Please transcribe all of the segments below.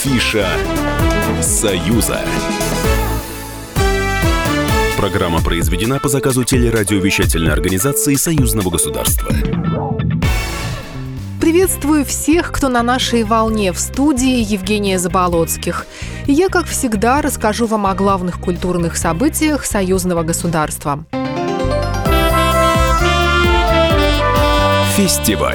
Афиша Союза. Программа произведена по заказу телерадиовещательной организации Союзного государства. Приветствую всех, кто на нашей волне. В студии Евгения Заболоцких. И я, как всегда, расскажу вам о главных культурных событиях Союзного государства. Фестиваль.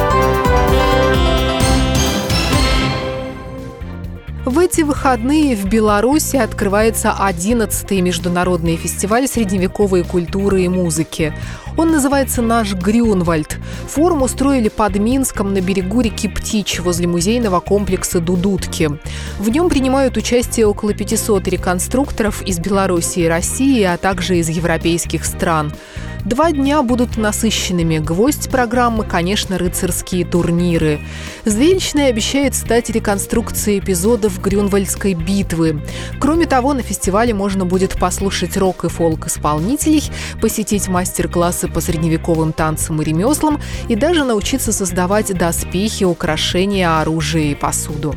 В эти выходные в Беларуси открывается 11-й международный фестиваль средневековой культуры и музыки. Он называется «Наш Грюнвальд». Форум устроили под Минском на берегу реки Птич возле музейного комплекса «Дудутки». В нем принимают участие около 500 реконструкторов из Беларуси и России, а также из европейских стран. 2 дня будут насыщенными. Гвоздь программы, конечно, рыцарские турниры. Зрелищной обещает стать реконструкция эпизодов Грюнвальдской битвы. Кроме того, на фестивале можно будет послушать рок- и фолк-исполнителей, посетить мастер-классы по средневековым танцам и ремеслам и даже научиться создавать доспехи, украшения, оружие и посуду.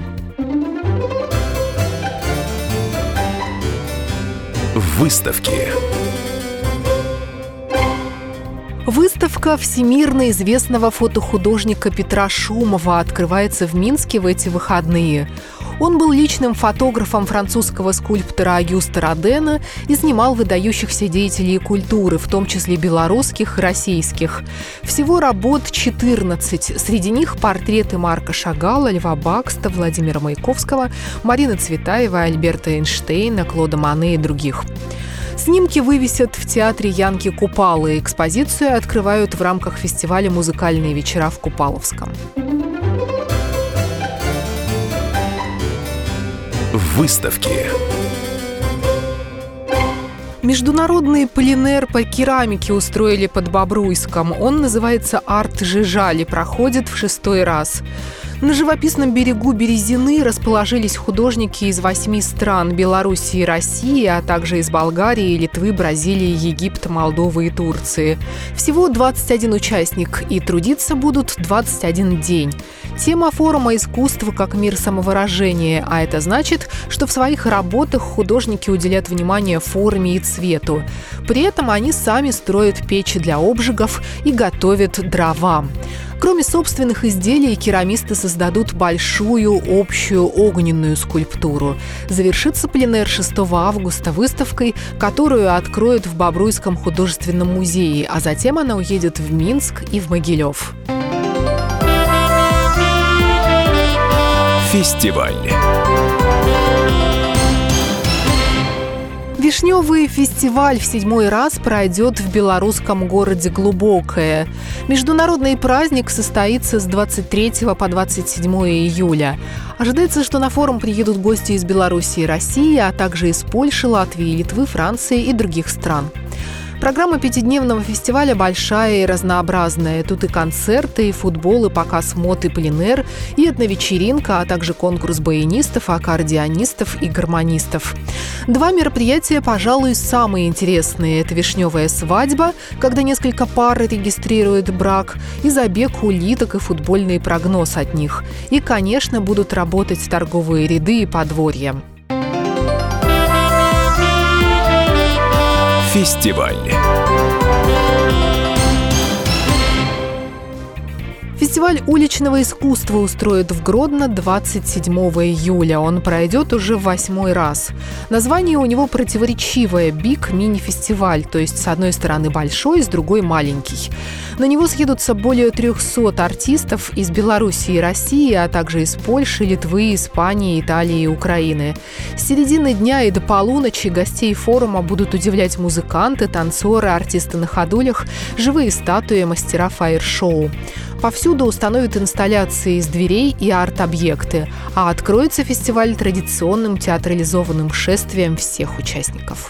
Выставки. Выставка всемирно известного фотохудожника Петра Шумова открывается в Минске в эти выходные. Он был личным фотографом французского скульптора Агюста Родена и снимал выдающихся деятелей культуры, в том числе белорусских и российских. Всего работ 14. Среди них портреты Марка Шагала, Льва Бакста, Владимира Маяковского, Марины Цветаевой, Альберта Эйнштейна, Клода Мане и других. Снимки вывесят в театре Янки Купалы. Экспозицию открывают в рамках фестиваля «Музыкальные вечера» в Купаловском. Выставки. Международный пленэр по керамике устроили под Бобруйском. Он называется «Арт Жижали», проходит в 6-й раз. На живописном берегу Березины расположились художники из 8 стран – Беларуси и России, а также из Болгарии, Литвы, Бразилии, Египта, Молдовы и Турции. Всего 21 участник, и трудиться будут 21 день. Тема форума «Искусство как мир самовыражения», а это значит, что в своих работах художники уделят внимание форме и цвету. При этом они сами строят печи для обжигов и готовят дрова. Кроме собственных изделий, керамисты создадут большую общую огненную скульптуру. Завершится пленэр 6 августа выставкой, которую откроют в Бобруйском художественном музее, а затем она уедет в Минск и в Могилев. Фестиваль. Вишневый фестиваль в 7-й раз пройдет в белорусском городе Глубокое. Международный праздник состоится с 23 по 27 июля. Ожидается, что на форум приедут гости из Беларуси и России, а также из Польши, Латвии, Литвы, Франции и других стран. Программа 5-дневного фестиваля большая и разнообразная. Тут и концерты, и футбол, и показ мод, и пленэр, и этновечеринка, а также конкурс баянистов, аккордеонистов и гармонистов. 2 мероприятия, пожалуй, самые интересные. Это вишневая свадьба, когда несколько пар регистрируют брак, и забег улиток и футбольный прогноз от них. И, конечно, будут работать торговые ряды и подворья. Фестиваль. Фестиваль уличного искусства устроят в Гродно 27 июля. Он пройдет уже в 8-й раз. Название у него противоречивое – «Биг мини-фестиваль», то есть с одной стороны большой, с другой маленький. На него съедутся более 300 артистов из Беларуси и России, а также из Польши, Литвы, Испании, Италии и Украины. С середины дня и до полуночи гостей форума будут удивлять музыканты, танцоры, артисты на ходулях, живые статуи, мастера фаер-шоу. Повсюду установят инсталляции из дверей и арт-объекты, а откроется фестиваль традиционным театрализованным шествием всех участников.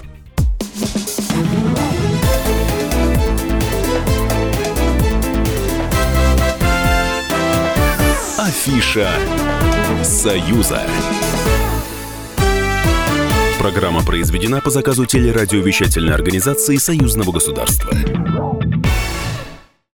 Афиша Союза. Программа произведена по заказу телерадиовещательной организации Союзного государства.